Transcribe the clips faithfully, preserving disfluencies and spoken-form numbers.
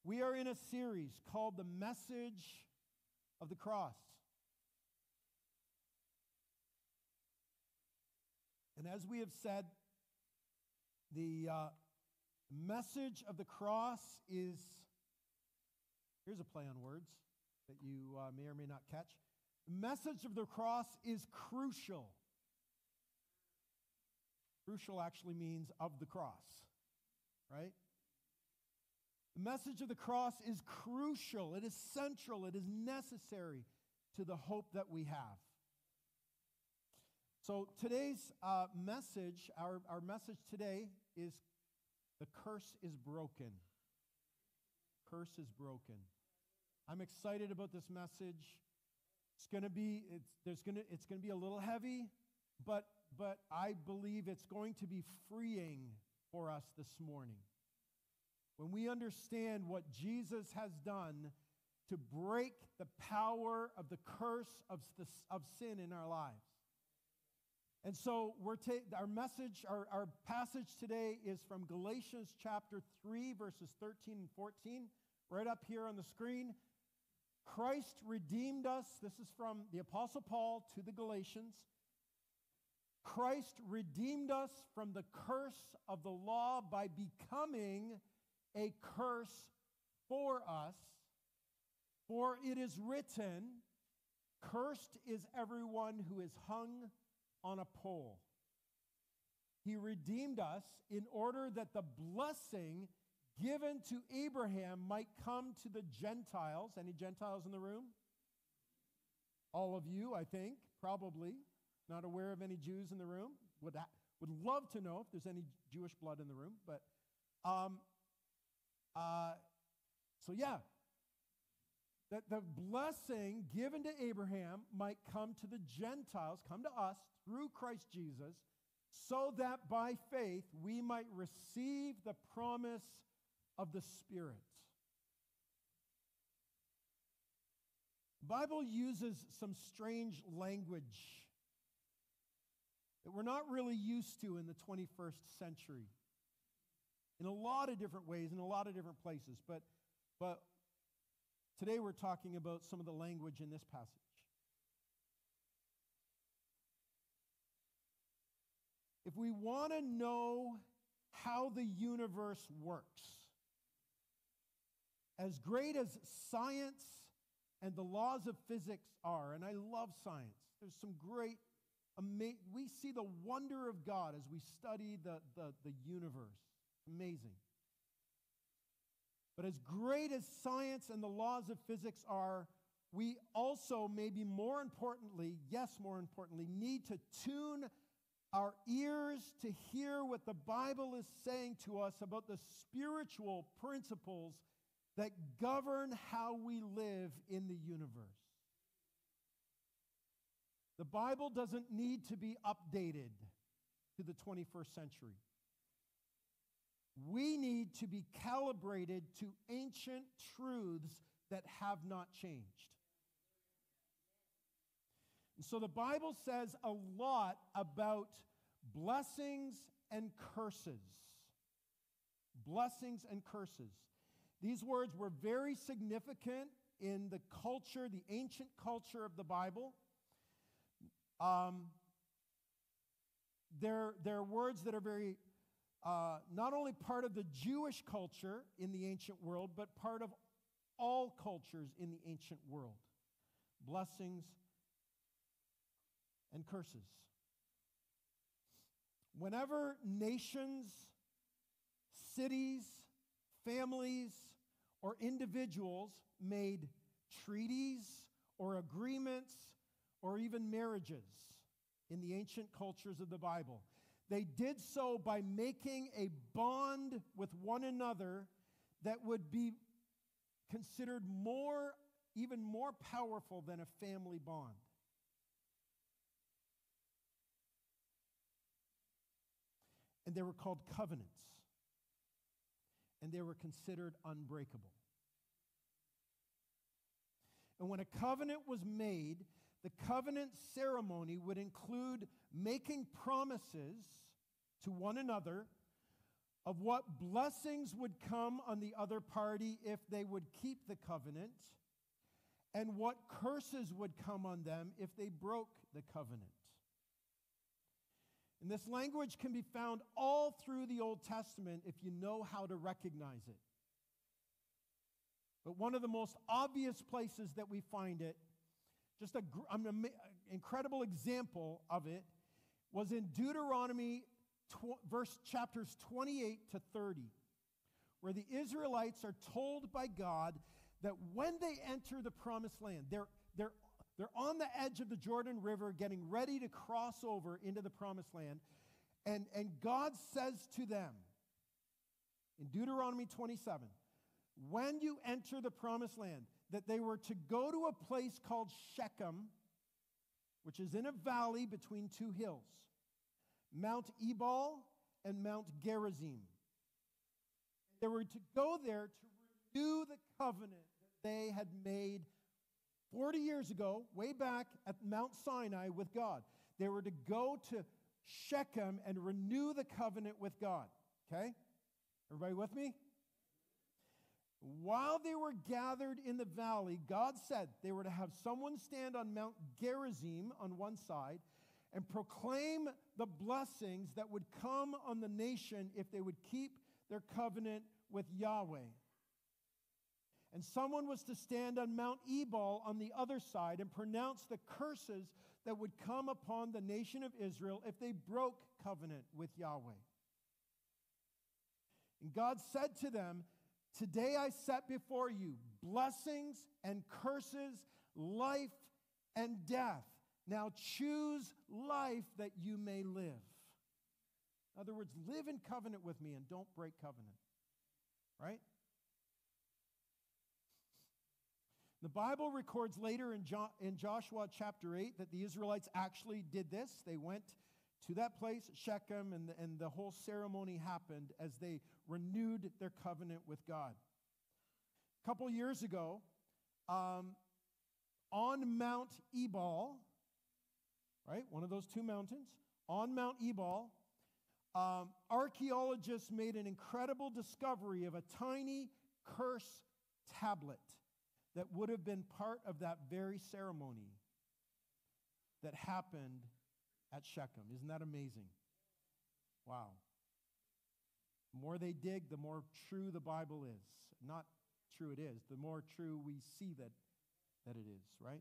We are in a series called The Message of the Cross. And as we have said, the uh, message of the cross is, here's a play on words that you uh, may or may not catch. The message of the cross is crucial. Crucial actually means of the cross, right? The message of the cross is crucial. It is central. It is necessary to the hope that we have. So today's uh, message, our, our message today is the curse is broken. Curse is broken. I'm excited about this message. It's going to be it's there's going to it's going to be a little heavy, but but I believe it's going to be freeing for us this morning. When we understand what Jesus has done to break the power of the curse of, the, of sin in our lives. And so we're ta- our message, our, our passage today is from Galatians chapter three, verses thirteen and fourteen, right up here on the screen. Christ redeemed us. This is from the Apostle Paul to the Galatians. Christ redeemed us from the curse of the law by becoming a curse for us. For it is written, cursed is everyone who is hung on a pole. He redeemed us in order that the blessing given to Abraham might come to the Gentiles. Any Gentiles in the room? All of you, I think, probably. Not aware of any Jews in the room. Would, would love to know if there's any Jewish blood in the room. But, um, uh, so yeah, that the blessing given to Abraham might come to the Gentiles, come to us through Christ Jesus, so that by faith we might receive the promise of the Spirit. The Bible uses some strange language that we're not really used to in the twenty-first century. In a lot of different ways, in a lot of different places. But, but today we're talking about some of the language in this passage. If we want to know how the universe works, as great as science and the laws of physics are, and I love science, there's some great, ama- we see the wonder of God as we study the, the, the universe. Amazing. But as great as science and the laws of physics are, we also, maybe more importantly, yes, more importantly, need to tune our ears to hear what the Bible is saying to us about the spiritual principles that govern how we live in the universe. The Bible doesn't need to be updated to the twenty-first century. We need to be calibrated to ancient truths that have not changed. And so the Bible says a lot about blessings and curses. Blessings and curses. These words were very significant in the culture, the ancient culture of the Bible. Um, they're, they're words that are very Uh, not only part of the Jewish culture in the ancient world, but part of all cultures in the ancient world. Blessings and curses. Whenever nations, cities, families, or individuals made treaties or agreements or even marriages in the ancient cultures of the Bible, they did so by making a bond with one another that would be considered more, even more powerful than a family bond. And they were called covenants. And they were considered unbreakable. And when a covenant was made, the covenant ceremony would include making promises to one another of what blessings would come on the other party if they would keep the covenant, and what curses would come on them if they broke the covenant. And this language can be found all through the Old Testament if you know how to recognize it. But one of the most obvious places that we find it, just an ama- incredible example of it, was in Deuteronomy tw- verse chapters twenty-eight to thirty, where the Israelites are told by God that when they enter the promised land, they're, they're, they're on the edge of the Jordan River getting ready to cross over into the promised land, and, and God says to them in Deuteronomy twenty-seven, when you enter the promised land, that they were to go to a place called Shechem, which is in a valley between two hills, Mount Ebal and Mount Gerizim. They were to go there to renew the covenant that they had made forty years ago, way back at Mount Sinai with God. They were to go to Shechem and renew the covenant with God. Okay? Everybody with me? While they were gathered in the valley, God said they were to have someone stand on Mount Gerizim on one side and proclaim the blessings that would come on the nation if they would keep their covenant with Yahweh. And someone was to stand on Mount Ebal on the other side and pronounce the curses that would come upon the nation of Israel if they broke covenant with Yahweh. And God said to them, today I set before you blessings and curses, life and death. Now choose life that you may live. In other words, live in covenant with me and don't break covenant. Right? The Bible records later in, jo- in Joshua chapter eight that the Israelites actually did this. They went to that place, Shechem, and the, and the whole ceremony happened as they renewed their covenant with God. A couple years ago, um, on Mount Ebal, right, one of those two mountains, on Mount Ebal, um, archaeologists made an incredible discovery of a tiny curse tablet that would have been part of that very ceremony that happened at Shechem. Isn't that amazing? Wow. The more they dig, the more true the Bible is. Not true it is, the more true we see that, that it is, right?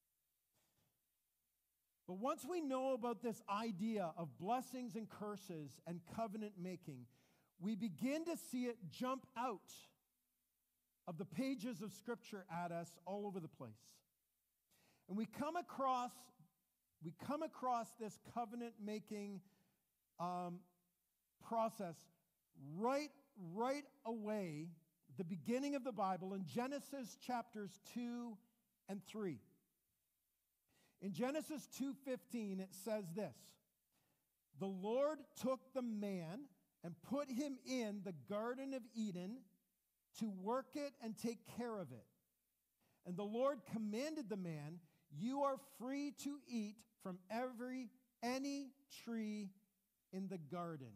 But once we know about this idea of blessings and curses and covenant making, we begin to see it jump out of the pages of Scripture at us all over the place. And we come across, we come across this covenant-making um, process right, right away, the beginning of the Bible, in Genesis chapters two and three. In Genesis two fifteen, it says this, the Lord took the man and put him in the Garden of Eden to work it and take care of it. And the Lord commanded the man, you are free to eat from every, any tree in the garden.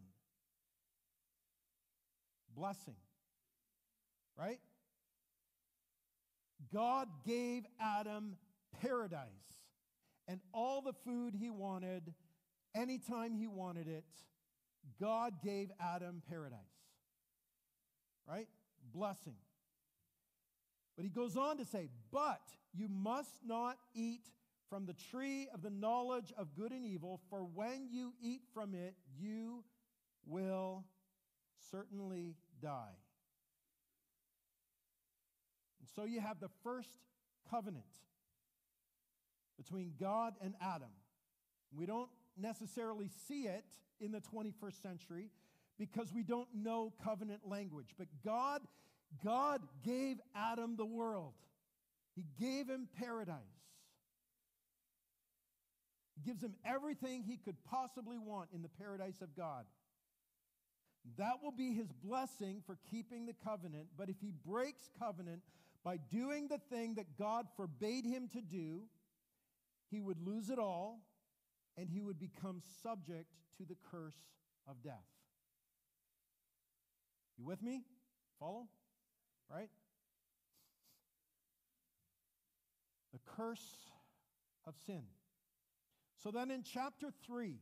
Blessing. Right? God gave Adam paradise and all the food he wanted, anytime he wanted it. God gave Adam paradise. Right? Blessing. But he goes on to say, but you must not eat from the tree of the knowledge of good and evil, for when you eat from it, you will certainly die. And so you have the first covenant between God and Adam. We don't necessarily see it in the twenty-first century because we don't know covenant language. But God, God gave Adam the world. He gave him paradise. He gives him everything he could possibly want in the paradise of God. That will be his blessing for keeping the covenant. But if he breaks covenant by doing the thing that God forbade him to do, he would lose it all and he would become subject to the curse of death. You with me? Follow? Right? The curse of sin. So then in chapter three,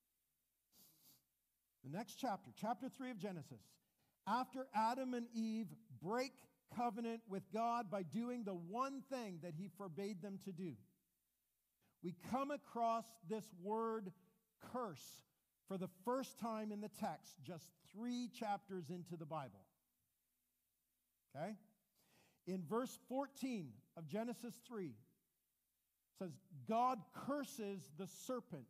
the next chapter, chapter three of Genesis, after Adam and Eve break covenant with God by doing the one thing that he forbade them to do, we come across this word curse for the first time in the text, just three chapters into the Bible. Okay? In verse fourteen of Genesis three, it says, God curses the serpent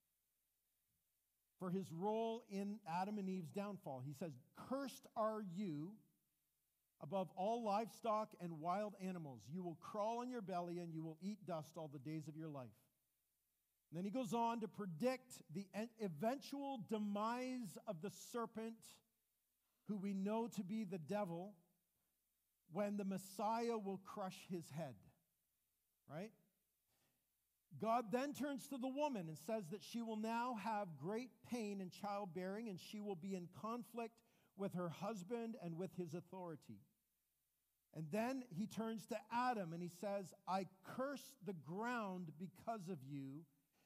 for his role in Adam and Eve's downfall. He says, cursed are you above all livestock and wild animals. You will crawl on your belly and you will eat dust all the days of your life. And then he goes on to predict the eventual demise of the serpent, who we know to be the devil, when the Messiah will crush his head. Right? God then turns to the woman and says that she will now have great pain in childbearing, and she will be in conflict with her husband and with his authority. And then he turns to Adam and he says, I curse the ground because of you.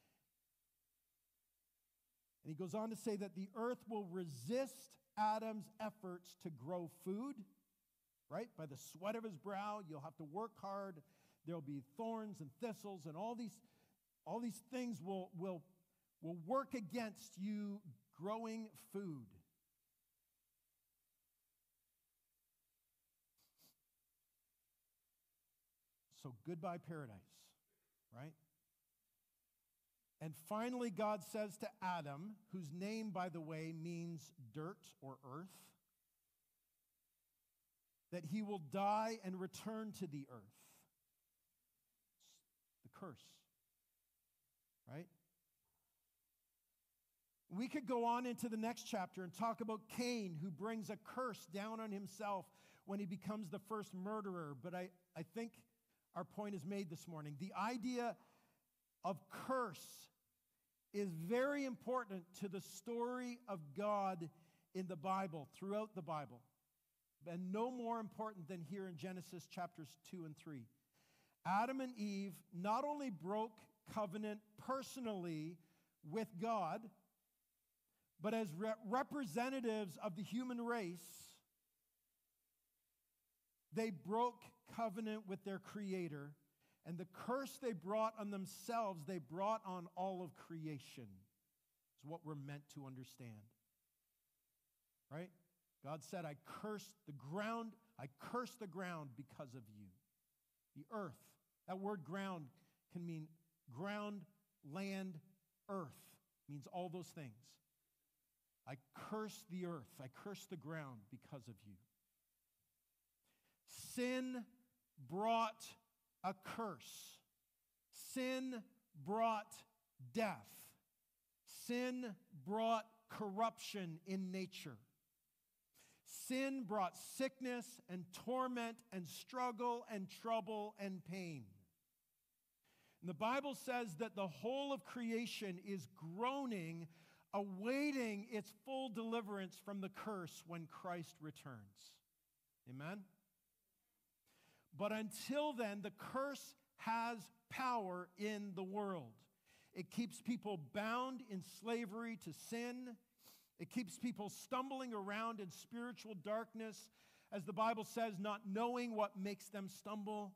And he goes on to say that the earth will resist Adam's efforts to grow food, right? By the sweat of his brow, you'll have to work hard. There'll be thorns and thistles, and all these, all these things will, will, will work against you growing food. So goodbye paradise, right? And finally, God says to Adam, whose name, by the way, means dirt or earth, that he will die and return to the earth. It's the curse, right? We could go on into the next chapter and talk about Cain, who brings a curse down on himself when he becomes the first murderer. But I, I think our point is made this morning. The idea of curse is very important to the story of God in the Bible, throughout the Bible, and no more important than here in Genesis chapters two and three. Adam and Eve not only broke covenant personally with God, but as re- representatives of the human race, they broke covenant with their Creator. And the curse they brought on themselves, they brought on all of creation, is what we're meant to understand. Right? God said, I curse the ground, I curse the ground because of you. The earth. That word ground can mean ground, land, earth. Means all those things. I curse the earth, I curse the ground because of you. Sin brought a curse. Sin brought death. Sin brought corruption in nature. Sin brought sickness and torment and struggle and trouble and pain. And the Bible says that the whole of creation is groaning, awaiting its full deliverance from the curse when Christ returns. Amen? But until then, the curse has power in the world. It keeps people bound in slavery to sin. It keeps people stumbling around in spiritual darkness, as the Bible says, not knowing what makes them stumble.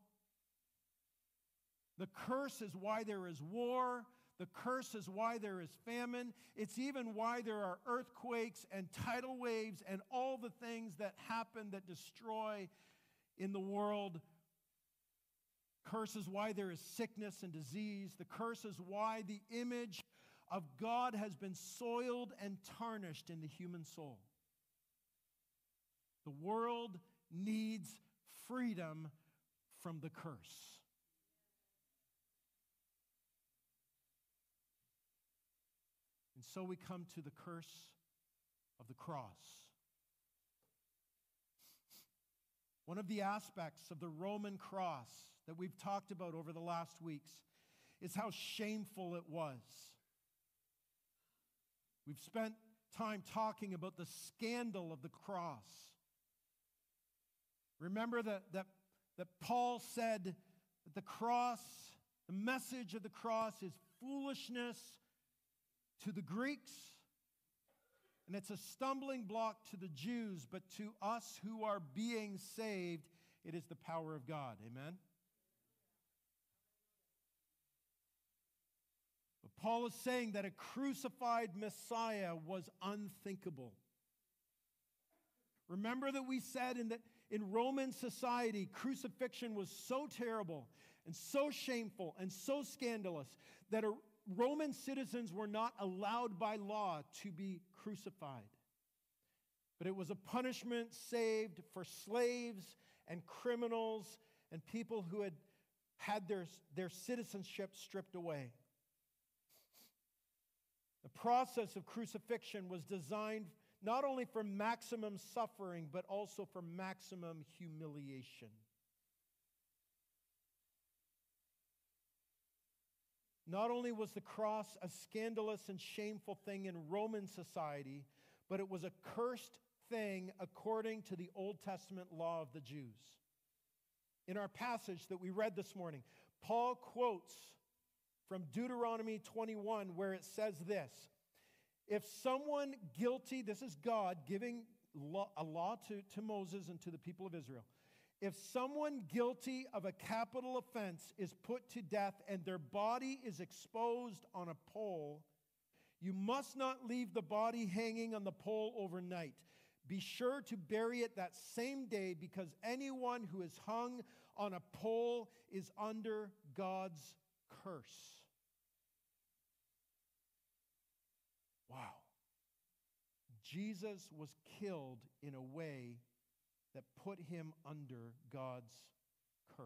The curse is why there is war. The curse is why there is famine. It's even why there are earthquakes and tidal waves and all the things that happen that destroy in the world. Curse is why there is sickness and disease. The curse is why the image of God has been soiled and tarnished in the human soul. The world needs freedom from the curse. And so we come to the curse of the cross. One of the aspects of the Roman cross that we've talked about over the last weeks is how shameful it was. We've spent time talking about the scandal of the cross. Remember that, that, that Paul said that the cross, the message of the cross is foolishness to the Greeks, and it's a stumbling block to the Jews, but to us who are being saved, it is the power of God. Amen? But Paul is saying that a crucified Messiah was unthinkable. Remember that we said in, the, in Roman society, crucifixion was so terrible and so shameful and so scandalous that a, Roman citizens were not allowed by law to be crucified. But it was a punishment saved for slaves and criminals and people who had had their, their citizenship stripped away. The process of crucifixion was designed not only for maximum suffering, but also for maximum humiliation. Not only was the cross a scandalous and shameful thing in Roman society, but it was a cursed thing according to the Old Testament law of the Jews. In our passage that we read this morning, Paul quotes from Deuteronomy twenty-one, where it says this: if someone guilty, this is God giving law, a law to, to Moses and to the people of Israel. If someone guilty of a capital offense is put to death and their body is exposed on a pole, you must not leave the body hanging on the pole overnight. Be sure to bury it that same day, because anyone who is hung on a pole is under God's curse. Wow. Jesus was killed in a way that put him under God's curse.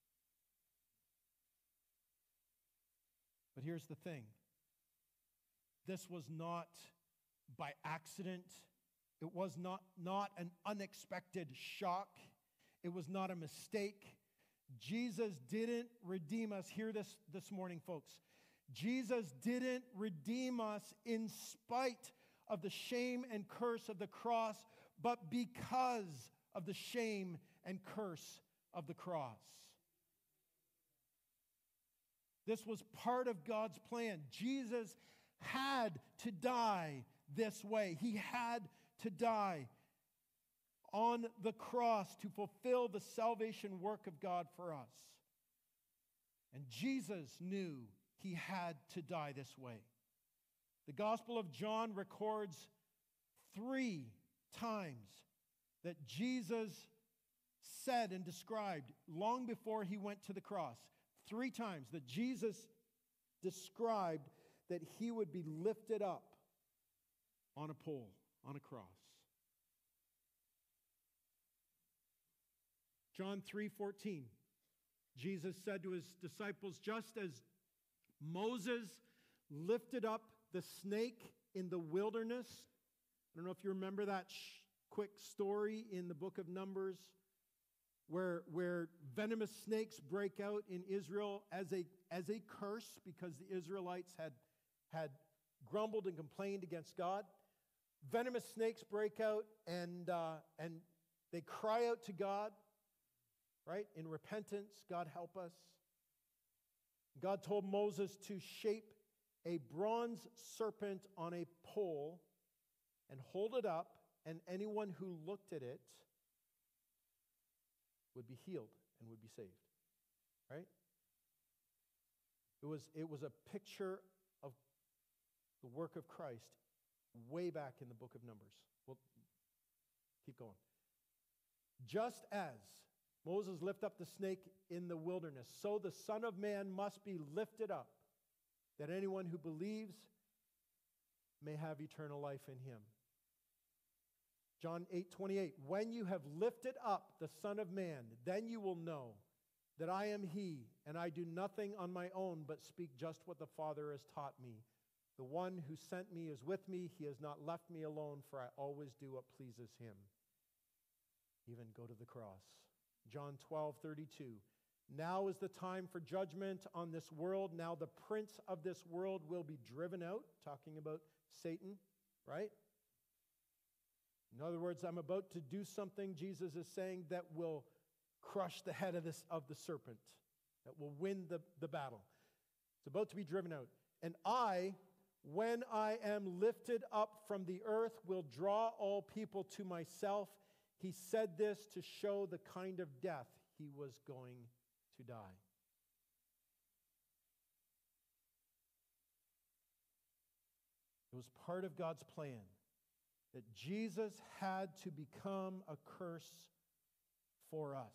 But here's the thing. This was not by accident. It was not, not an unexpected shock. It was not a mistake. Jesus didn't redeem us. Hear this this morning, folks. Jesus didn't redeem us in spite of the shame and curse of the cross, but because of the shame and curse of the cross. This was part of God's plan. Jesus had to die this way. He had to die on the cross to fulfill the salvation work of God for us. And Jesus knew he had to die this way. The Gospel of John records three times that Jesus said and described long before he went to the cross. Three times that Jesus described that he would be lifted up on a pole, on a cross. John three fourteen, Jesus said to his disciples, just as Moses lifted up the snake in the wilderness. I don't know if you remember that sh- quick story in the book of Numbers where, where venomous snakes break out in Israel as a, as a curse because the Israelites had, had grumbled and complained against God. Venomous snakes break out and, uh, and they cry out to God, right, in repentance, God help us. God told Moses to shape a bronze serpent on a pole and hold it up, and anyone who looked at it would be healed and would be saved. Right? It was, it was a picture of the work of Christ way back in the book of Numbers. We'll keep going. Just as Moses lifted up the snake in the wilderness, so the Son of Man must be lifted up, that anyone who believes may have eternal life in him. John eight twenty-eight, when you have lifted up the Son of Man, then you will know that I am he, and I do nothing on my own, but speak just what the Father has taught me. The one who sent me is with me. He has not left me alone, for I always do what pleases him. Even go to the cross. John twelve thirty-two, now is the time for judgment on this world. Now the prince of this world will be driven out, talking about Satan, right? In other words, I'm about to do something, Jesus is saying, that will crush the head of, this, of the serpent, that will win the, the battle. It's about to be driven out. And I, when I am lifted up from the earth, will draw all people to myself. He said this to show the kind of death he was going to die. It was part of God's plan that Jesus had to become a curse for us.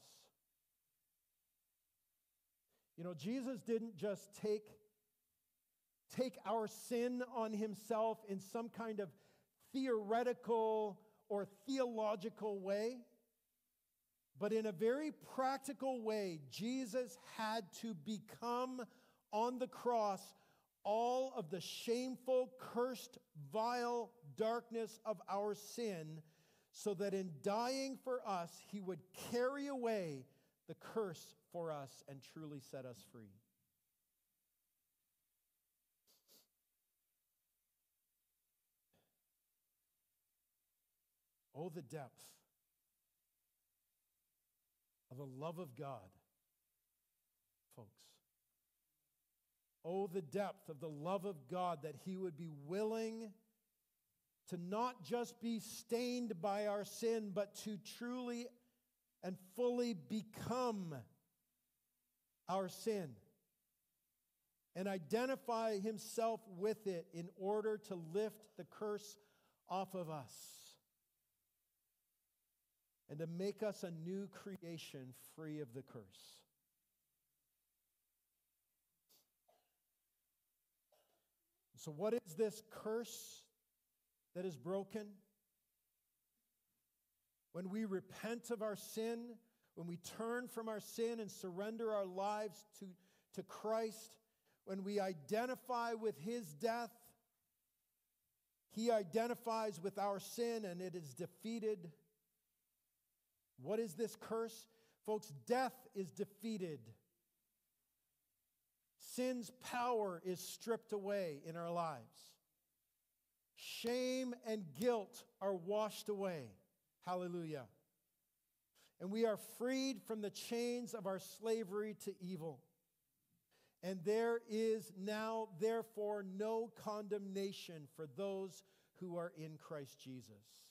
You know, Jesus didn't just take, take our sin on himself in some kind of theoretical or theological way, but in a very practical way, Jesus had to become on the cross all of the shameful, cursed, vile darkness of our sin, so that in dying for us, he would carry away the curse for us and truly set us free. Oh, the depth of the love of God, folks. Oh, the depth of the love of God, that he would be willing to not just be stained by our sin, but to truly and fully become our sin and identify himself with it in order to lift the curse off of us and to make us a new creation free of the curse. So what is this curse that is broken? When we repent of our sin, when we turn from our sin and surrender our lives to, to Christ, when we identify with his death, he identifies with our sin and it is defeated. What is this curse? Folks, death is defeated. Sin's power is stripped away in our lives. Shame and guilt are washed away. Hallelujah. And we are freed from the chains of our slavery to evil. And there is now, therefore, no condemnation for those who are in Christ Jesus.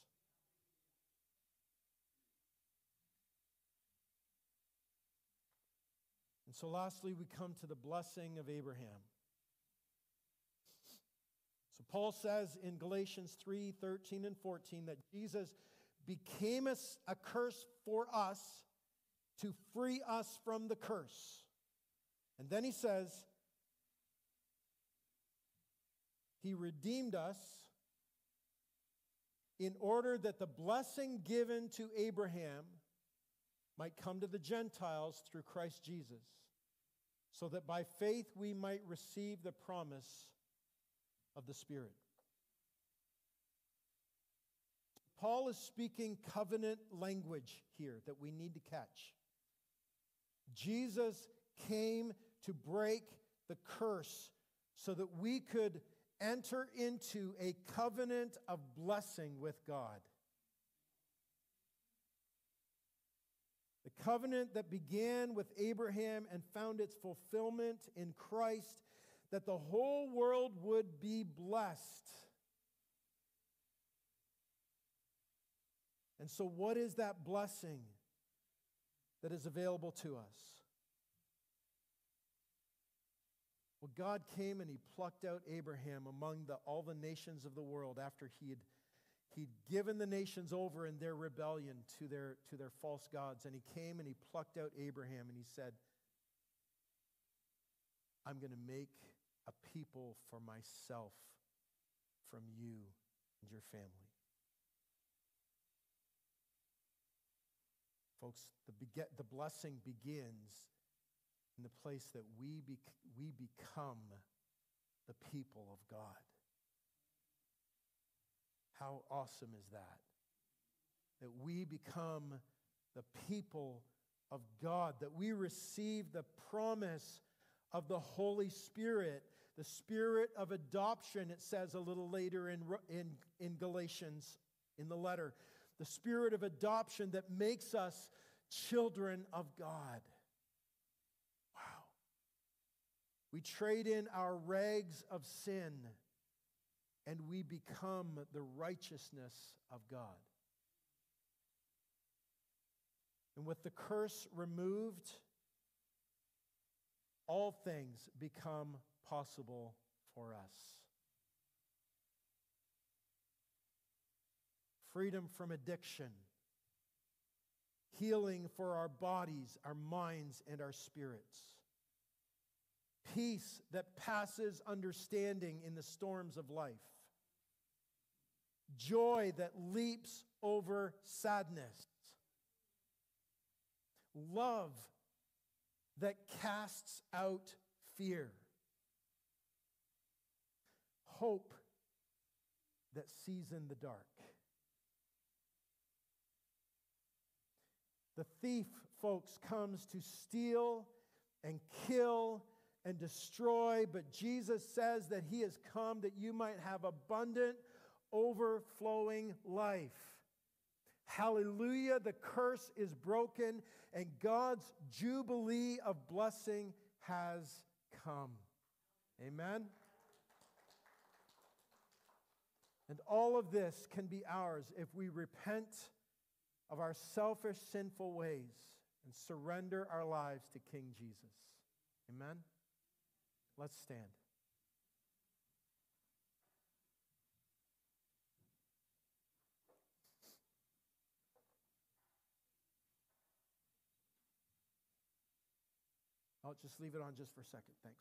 And so lastly, we come to the blessing of Abraham. So Paul says in Galatians three, thirteen and fourteen that Jesus became a, a curse for us to free us from the curse. And then he says, he redeemed us in order that the blessing given to Abraham might come to the Gentiles through Christ Jesus, so that by faith we might receive the promise of the Spirit. Paul is speaking covenant language here that we need to catch. Jesus came to break the curse so that we could enter into a covenant of blessing with God. The covenant that began with Abraham and found its fulfillment in Christ, that the whole world would be blessed. And so what is that blessing that is available to us? Well, God came and he plucked out Abraham among the, all the nations of the world after he had He'd given the nations over in their rebellion to their, to their false gods. And he came and he plucked out Abraham and he said, I'm going to make a people for myself from you and your family. Folks, the, beget, the blessing begins in the place that we, be, we become the people of God. How awesome is that? That we become the people of God, that we receive the promise of the Holy Spirit, the spirit of adoption, it says a little later in, in, in Galatians, in the letter, the spirit of adoption that makes us children of God. Wow. We trade in our rags of sin and we become the righteousness of God. And with the curse removed, all things become possible for us. Freedom from addiction, healing for our bodies, our minds, and our spirits. Peace that passes understanding in the storms of life. Joy that leaps over sadness. Love that casts out fear. Hope that sees in the dark. The thief, folks, comes to steal and kill and destroy, but Jesus says that he has come that you might have abundant, overflowing life. Hallelujah, the curse is broken and God's jubilee of blessing has come. Amen? And all of this can be ours if we repent of our selfish, sinful ways and surrender our lives to King Jesus. Amen? Let's stand. I'll just leave it on just for a second. Thanks.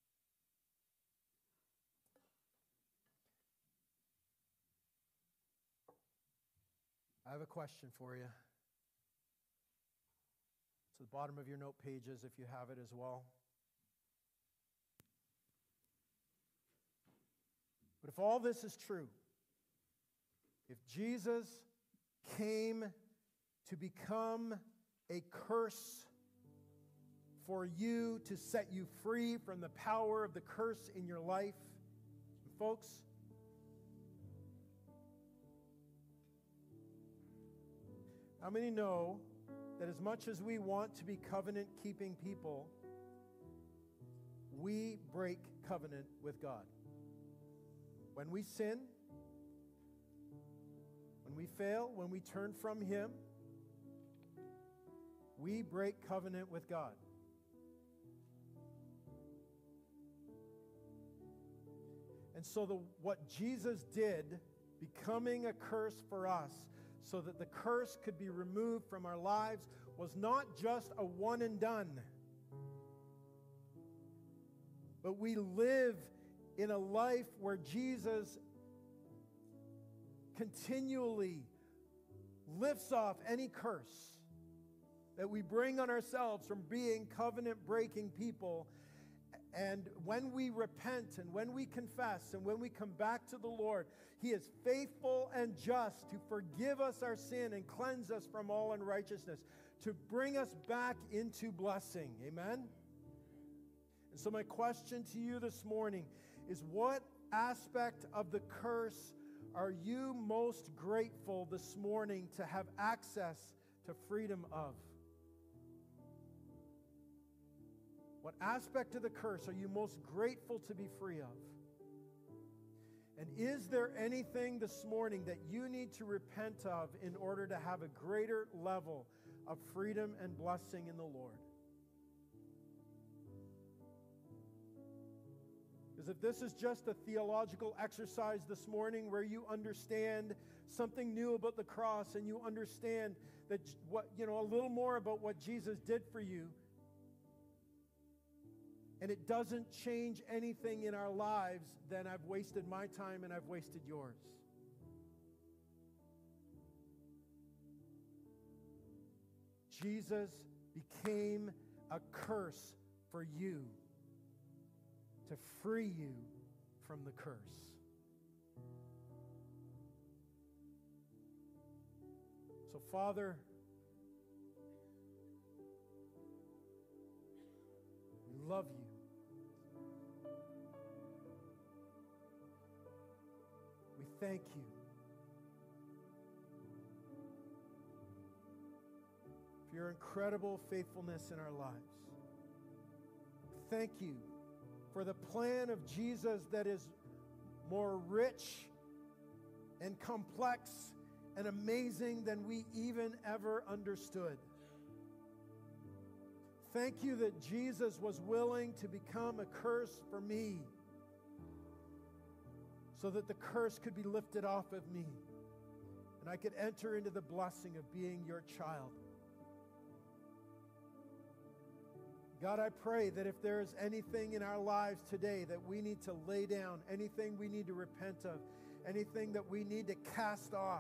I have a question for you. It's at the bottom of your note pages if you have it as well. But if all this is true, if Jesus came to become a curse for you to set you free from the power of the curse in your life, and folks, how many know that as much as we want to be covenant-keeping people, we break covenant with God? When we sin, when we fail, when we turn from Him, we break covenant with God. And so the, what Jesus did, becoming a curse for us, so that the curse could be removed from our lives, was not just a one and done. But we live in a life where Jesus continually lifts off any curse that we bring on ourselves from being covenant-breaking people. And when we repent and when we confess and when we come back to the Lord, He is faithful and just to forgive us our sin and cleanse us from all unrighteousness, to bring us back into blessing. Amen? And so my question to you this morning is, what aspect of the curse are you most grateful this morning to have access to freedom of? What aspect of the curse are you most grateful to be free of? And is there anything this morning that you need to repent of in order to have a greater level of freedom and blessing in the Lord? Because if this is just a theological exercise this morning where you understand something new about the cross and you understand that what, you know, a little more about what Jesus did for you, and it doesn't change anything in our lives, then I've wasted my time and I've wasted yours. Jesus became a curse for you to free you from the curse. So, Father, we love you. We thank you your incredible faithfulness in our lives. Thank you for the plan of Jesus that is more rich and complex and amazing than we even ever understood. Thank you that Jesus was willing to become a curse for me so that the curse could be lifted off of me and I could enter into the blessing of being your child. God, I pray that if there is anything in our lives today that we need to lay down, anything we need to repent of, anything that we need to cast off,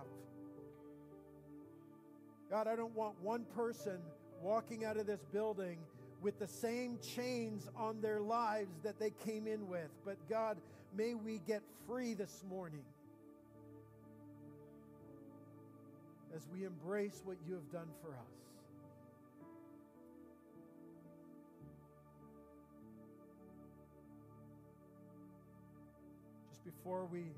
God, I don't want one person walking out of this building with the same chains on their lives that they came in with. But God, may we get free this morning as we embrace what you have done for us. Just before we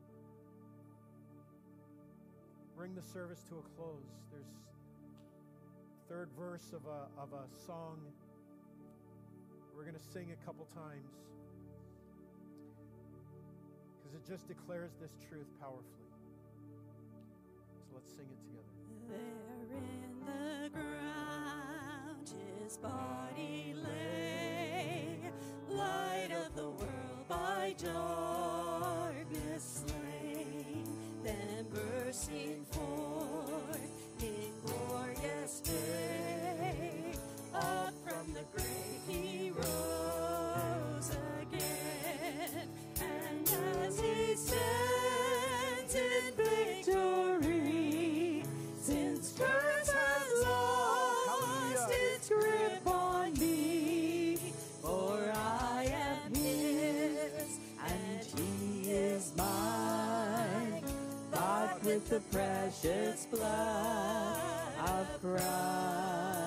bring the service to a close, there's third verse of a, of a song we're going to sing a couple times because it just declares this truth powerfully. So let's sing it together. There in the ground his body lay, light of the world by darkness slain, then bursting forth in glorious day, up from the grave he rose again, and as he stands in victory, since curse has lost its grip on me, for I am his and he is mine, bought with the precious blood of Christ.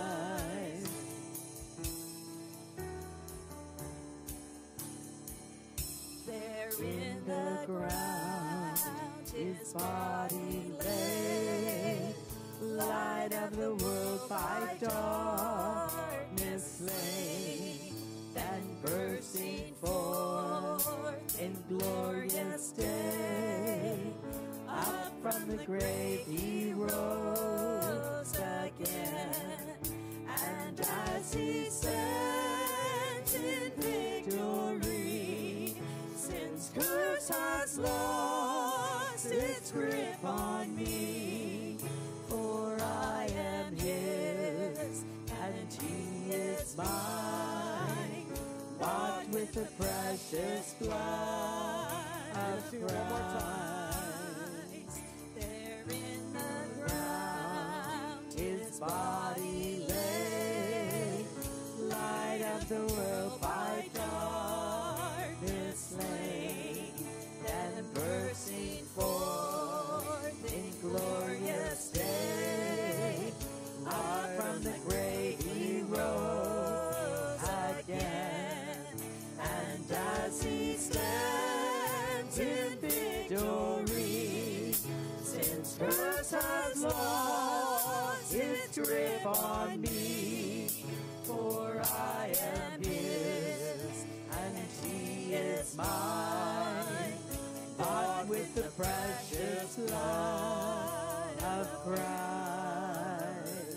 There in the ground his body lay, light of the world by darkness slain, then bursting forth in glorious day, up from the grave he rose again, and as he stands in victory, since curse has lost its grip on me, for I am his and he is mine, bought with the precious blood of Christ. There in the ground his body lay, light of the world by darkness slain, then bursting forth in glorious day, up from the grave he rose again, and as he stands in victory, since curse has lost its grip on me, for I am his and he is mine, bought with the precious blood of Christ.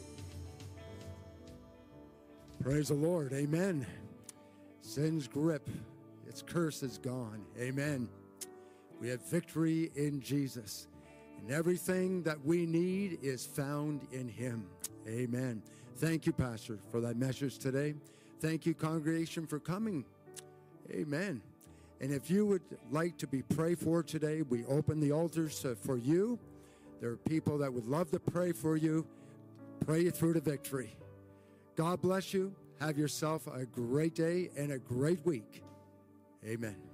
Praise the Lord. Amen. Sin's grip, its curse is gone. Amen. We have victory in Jesus. And everything that we need is found in him. Amen. Thank you, Pastor, for that message today. Thank you, congregation, for coming. Amen. And if you would like to be prayed for today, we open the altars uh, for you. There are people that would love to pray for you, pray you through to victory. God bless you. Have yourself a great day and a great week. Amen.